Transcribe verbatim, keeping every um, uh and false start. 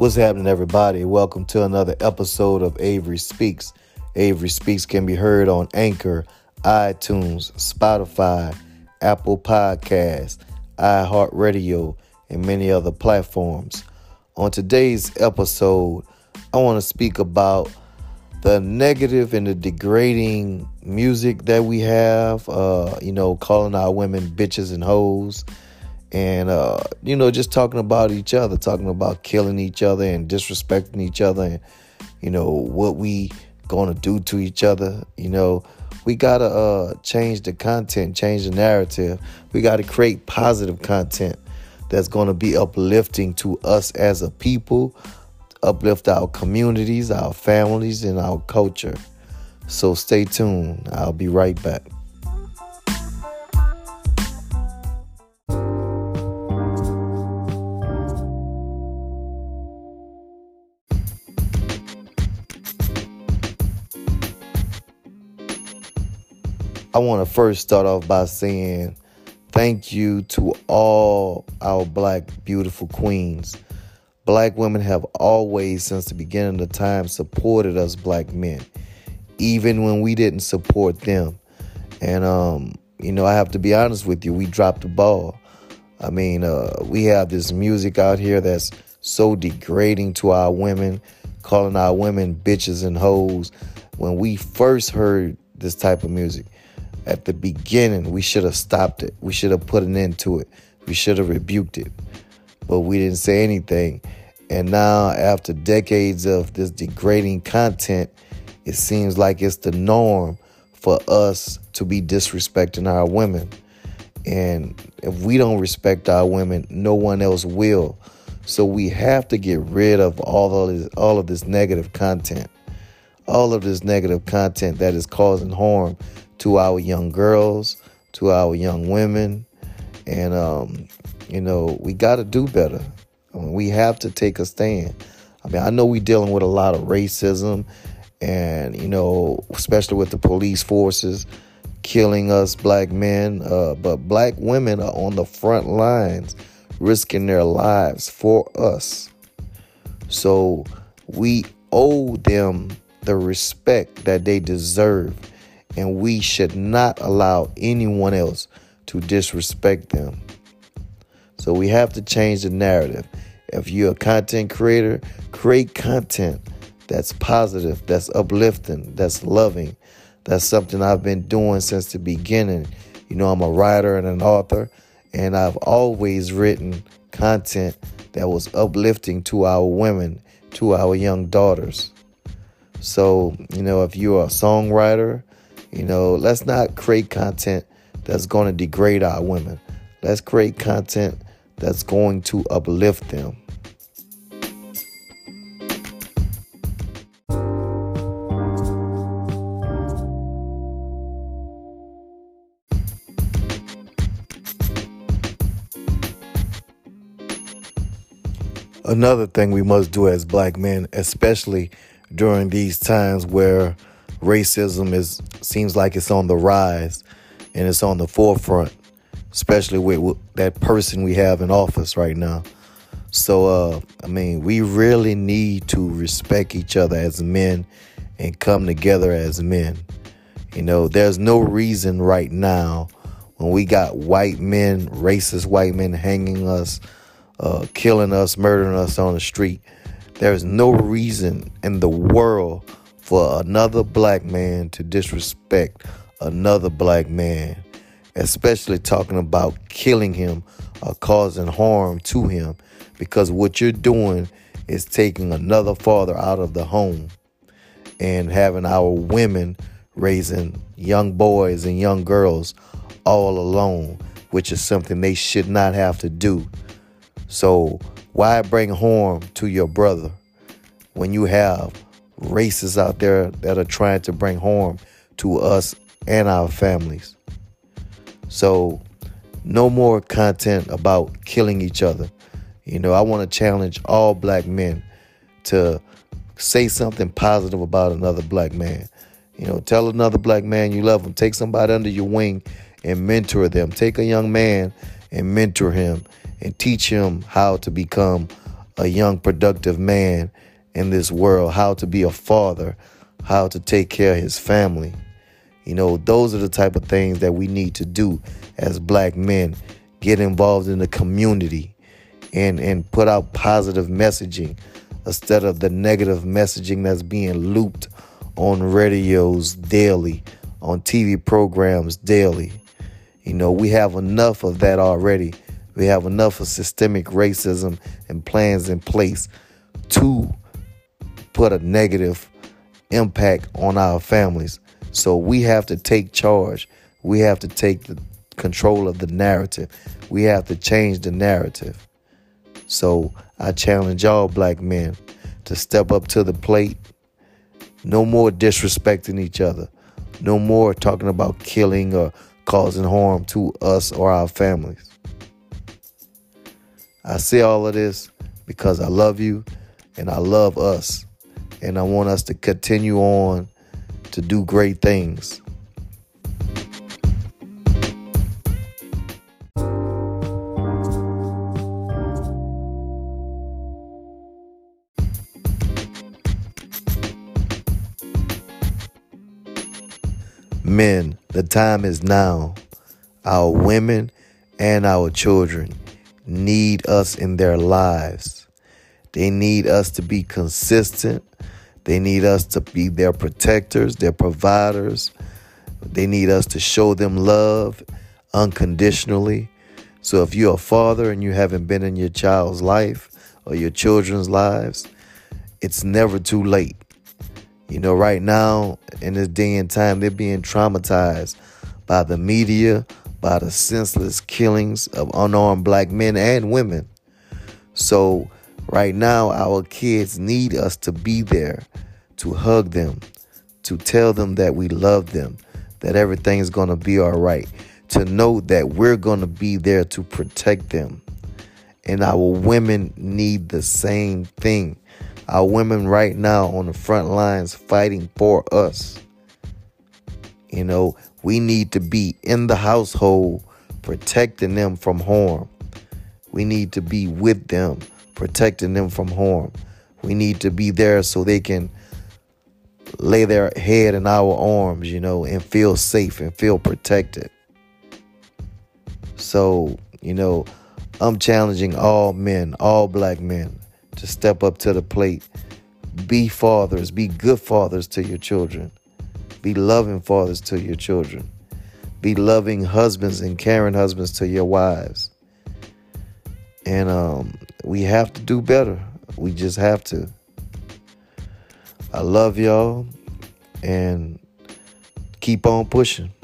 What's happening, everybody? Welcome to another episode of Avery Speaks. Avery Speaks can be heard on Anchor, iTunes, Spotify, Apple Podcasts, iHeartRadio, and many other platforms. On today's episode, I want to speak about the negative and the degrading music that we have, uh, you know, calling our women bitches and hoes. And, uh, you know, just talking about each other, talking about killing each other and disrespecting each other and, you know, what we going to do to each other. You know, we got to uh, change the content, change the narrative. We got to create positive content that's going to be uplifting to us as a people, uplift our communities, our families, and our culture. So stay tuned. I'll be right back. I want to first start off by saying thank you to all our black beautiful queens. Black women have always, since the beginning of time, supported us black men, even when we didn't support them. And, um, you know, I have to be honest with you, we dropped the ball. I mean, uh, we have this music out here that's so degrading to our women, calling our women bitches and hoes. When we first heard this type of music, at the beginning, we should have stopped it. We should have put an end to it. We should have rebuked it. But we didn't say anything. And now, after decades of this degrading content, it seems like it's the norm for us to be disrespecting our women. And if we don't respect our women, no one else will. So we have to get rid of all of this, all of this negative content. All of this negative content that is causing harm to our young girls, to our young women. And, um, you know, we got to do better. I mean, we have to take a stand. I mean, I know we're dealing with a lot of racism and, you know, especially with the police forces killing us black men. Uh, but black women are on the front lines risking their lives for us. So we owe them the respect that they deserve. And we should not allow anyone else to disrespect them. So we have to change the narrative. If you're a content creator, create content that's positive, that's uplifting, that's loving. That's something I've been doing since the beginning. You know, I'm a writer and an author, and I've always written content that was uplifting to our women, to our young daughters. So, you know, if you're a songwriter, you know, let's not create content that's going to degrade our women. Let's create content that's going to uplift them. Another thing we must do as black men, especially during these times where racism is seems like it's on the rise and it's on the forefront, especially with, with that person we have in office right now. So, uh, I mean, we really need to respect each other as men and come together as men. You know, there's no reason right now when we got white men, racist white men hanging us, uh, killing us, murdering us on the street. There's no reason in the world for another black man to disrespect another black man, especially talking about killing him or causing harm to him, because what you're doing is taking another father out of the home and having our women raising young boys and young girls all alone, which is something they should not have to do. So why bring harm to your brother when you have racists out there that are trying to bring harm to us and our families? So no more content about killing each other. You know, I want to challenge all black men to say something positive about another black man. You know, tell another black man you love him. Take somebody under your wing and mentor them. Take a young man and mentor him and teach him how to become a young, productive man in this world, how to be a father, how to take care of his family. You know, those are the type of things that we need to do as black men. Get involved in the community and, and put out positive messaging instead of the negative messaging that's being looped on radios daily, on T V programs daily. You know, we have enough of that already. We have enough of systemic racism and plans in place to put a negative impact on our families. So we have to take charge. We have to take the control of the narrative. We have to change the narrative. So I challenge all black men to step up to the plate. No more disrespecting each other. No more talking about killing or causing harm to us or our families. I say all of this because I love you and I love us. And I want us to continue on to do great things. Men, the time is now. Our women and our children need us in their lives. They need us to be consistent. They need us to be their protectors, their providers. They need us to show them love unconditionally. So if you're a father and you haven't been in your child's life or your children's lives, it's never too late. You know, right now, in this day and time, they're being traumatized by the media, by the senseless killings of unarmed black men and women. So right now, our kids need us to be there, to hug them, to tell them that we love them, that everything's going to be all right, to know that we're going to be there to protect them. And our women need the same thing. Our women right now on the front lines fighting for us. You know, we need to be in the household protecting them from harm. We need to be with them, protecting them from harm. We need to be there so they can lay their head in our arms, you know, and feel safe and feel protected. So, you know, I'm challenging all men, all black men, to step up to the plate. Be fathers, be good fathers to your children. Be loving fathers to your children. Be loving husbands and caring husbands to your wives. And um, we have to do better. We just have to. I love y'all and keep on pushing.